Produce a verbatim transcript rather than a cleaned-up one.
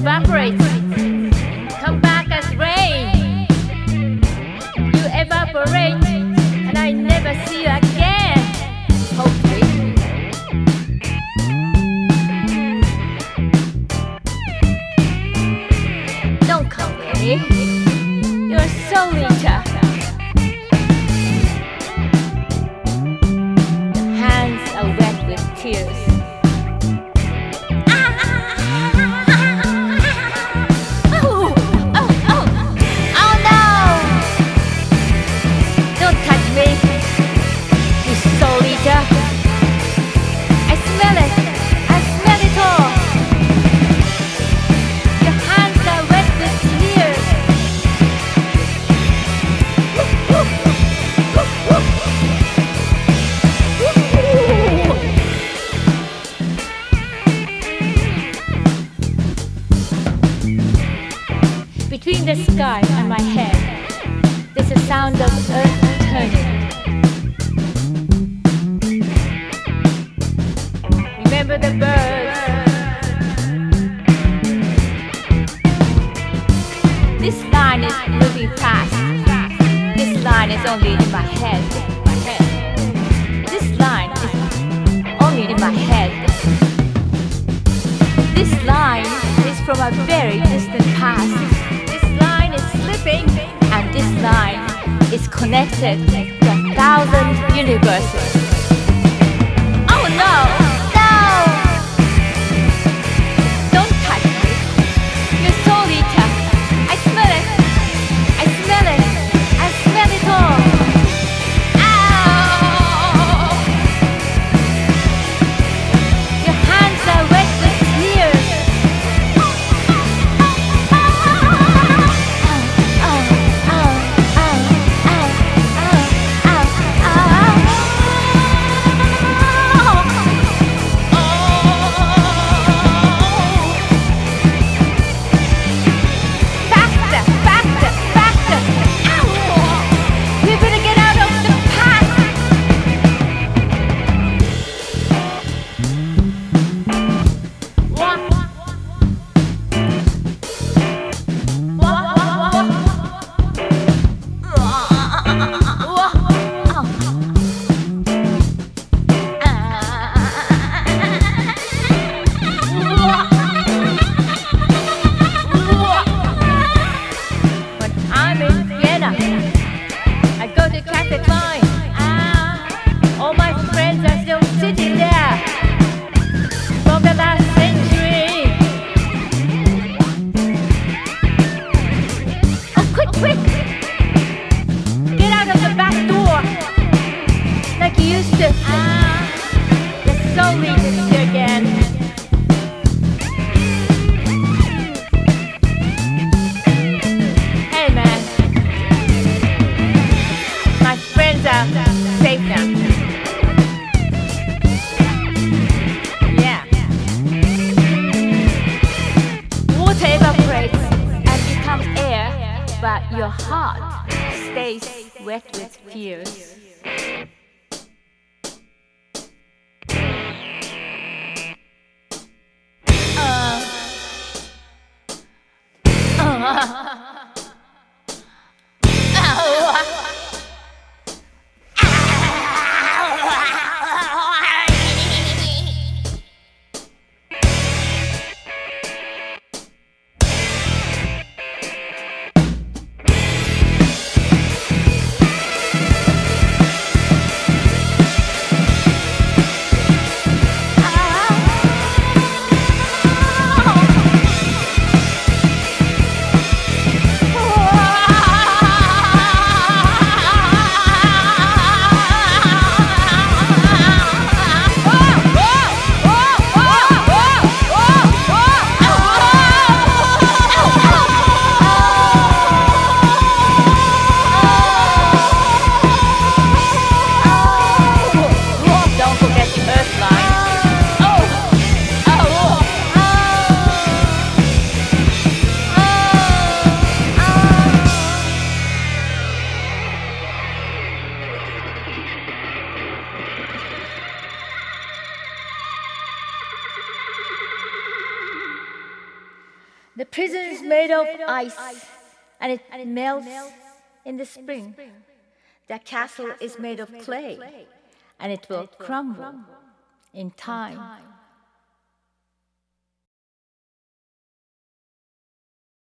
evaporates, come back as rain. You evaporate, and I never see you again. Hopefully. Don't come here. You're so little. The hands are wet with tears. Between the sky and my head, there's a sound of earth turning. Remember the birds. This line is moving fast. This line is only in my head. My head. This line is only in my head. This line is from a very distant past. And this line is connected to a thousand universes. Oh no! No! Don't touch me. You're so little. I smell it. I smell it. I smell it all. Ow! Your hands are wet with tears. But your heart stays wet with tears. Uh, uh, The prison is made of ice, and it melts in the spring. The castle is made of clay, and it will crumble in time.